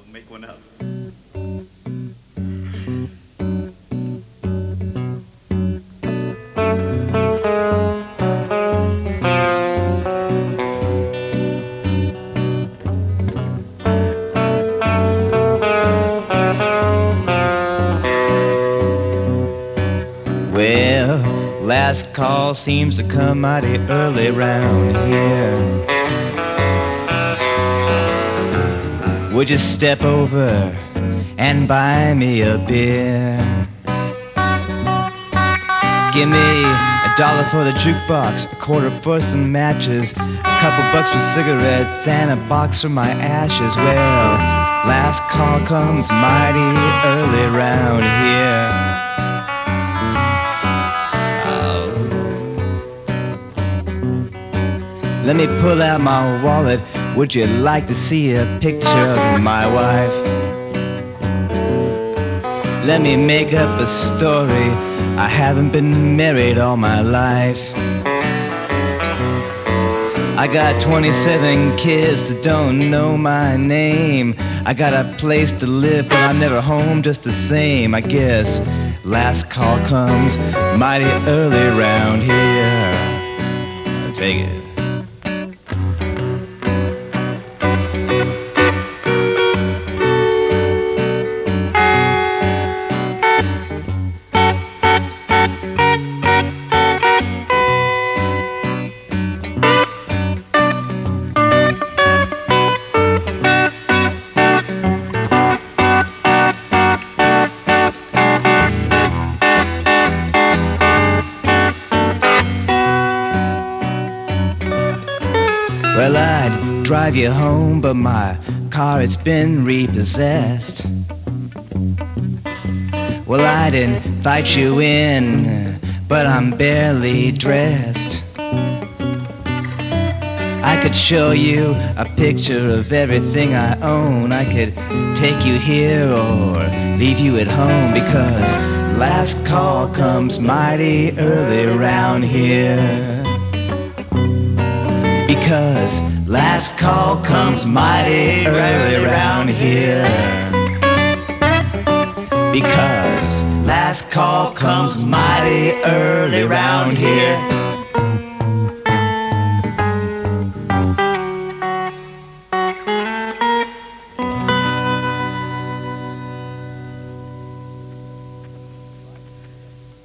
make one up. Well, last call seems to come mighty early round here. Would you step over and buy me a beer? Give me $1 for the jukebox, a quarter for some matches, a couple bucks for cigarettes, and a box for my ashes. Well, last call comes mighty early round here. Let me pull out my wallet. Would you like to see a picture of my wife? Let me make up a story. I haven't been married all my life. I got 27 kids that don't know my name. I got a place to live, but I'm never home just the same. I guess last call comes mighty early round here. Take it. Well, I'd drive you home, but my car, it's been repossessed. Well, I'd invite you in, but I'm barely dressed. I could show you a picture of everything I own. I could take you here or leave you at home, because last call comes mighty early around here. Because last call comes mighty early around here. Because last call comes mighty early around here.